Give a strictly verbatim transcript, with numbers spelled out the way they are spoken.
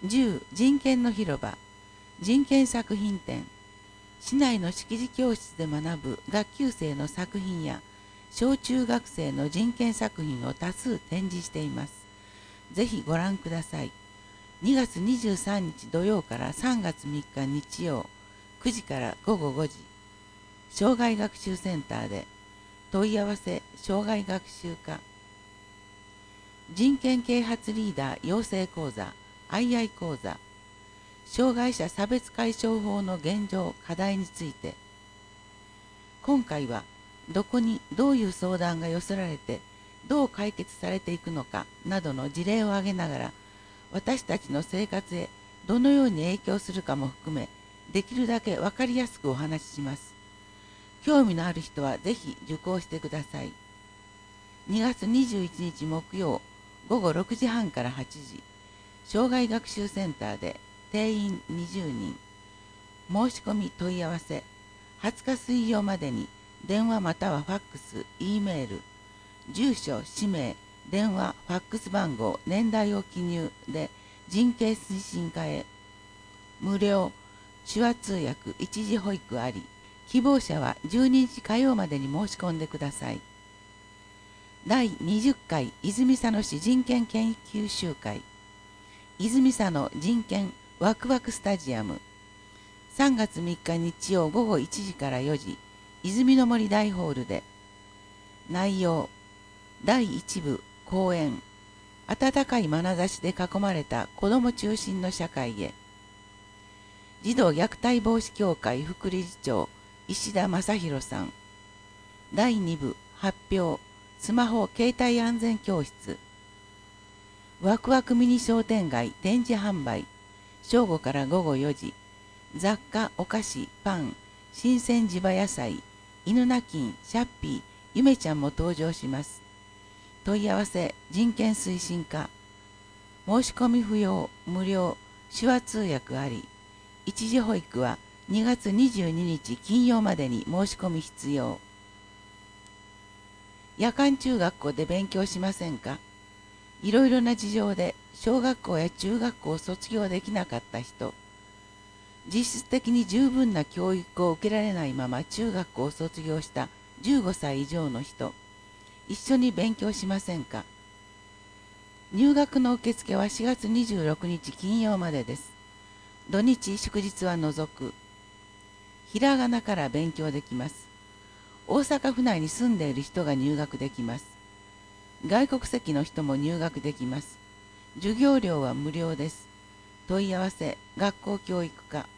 じゅう人権の広場人権作品展。市内の識字教室で学ぶ学級生の作品や小中学生の人権作品を多数展示しています。ぜひご覧ください。にがつにじゅうさんにち土曜からさんがつみっか日曜くじからごごごじ、障害学習センターで。問い合わせ障害学習課。人権啓発リーダー養成講座アイアイ講座。障害者差別解消法の現状課題について。今回はどこにどういう相談が寄せられてどう解決されていくのかなどの事例を挙げながら、私たちの生活へどのように影響するかも含め、できるだけ分かりやすくお話しします。興味のある人はぜひ受講してください。にがつにじゅういちにち木曜ごごろくじはんからはちじ、障害学習センターで。定員にじゅうにん。申し込み問い合わせはつか水曜までに電話またはファックス、Eメール、住所、氏名、電話、ファックス番号、年代を記入で人権推進課へ。無料手話通訳、一時保育あり。希望者はじゅうににち火曜までに申し込んでください。だいにじゅっかい泉佐野市人権研究集会。泉佐野人権ワクワクスタジアム。さんがつみっか日曜ごごいちじからよじ、泉の森大ホールで。内容だいいち部講演。温かい眼差しで囲まれた子ども中心の社会へ。児童虐待防止協会副理事長石田正弘さん。だいに部発表スマホ携帯安全教室。ワクワクミニ商店街展示販売。正午からごごよじ。雑貨、お菓子、パン、新鮮地場野菜、犬鳴金、シャッピー、ゆめちゃんも登場します。問い合わせ人権推進課。申し込み不要、無料、手話通訳あり。一時保育はにがつにじゅうににち金曜までに申し込み必要。夜間中学校で勉強しませんか？いろいろな事情で小学校や中学校を卒業できなかった人、実質的に十分な教育を受けられないまま中学校を卒業したじゅうごさい以上の人、一緒に勉強しませんか？入学の受付はしがつにじゅうろくにち金曜までです。土日祝日は除く。ひらがなから勉強できます。大阪府内に住んでいる人が入学できます。外国籍の人も入学できます。授業料は無料です。問い合わせ学校教育課。